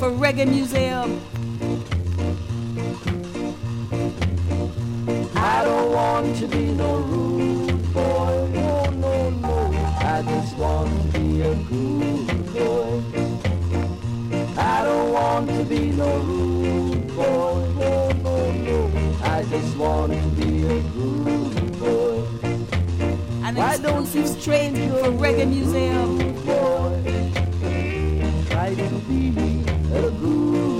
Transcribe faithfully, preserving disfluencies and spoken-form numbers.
for Reggae Museum. I don't want to be no rude boy, no, no, no. I just want to be a good boy. I don't want to be no rude boy, no, no, no. I just want to be a good boy. An Why don't you exclusive train for Reggae Museum. boy? Try to be a good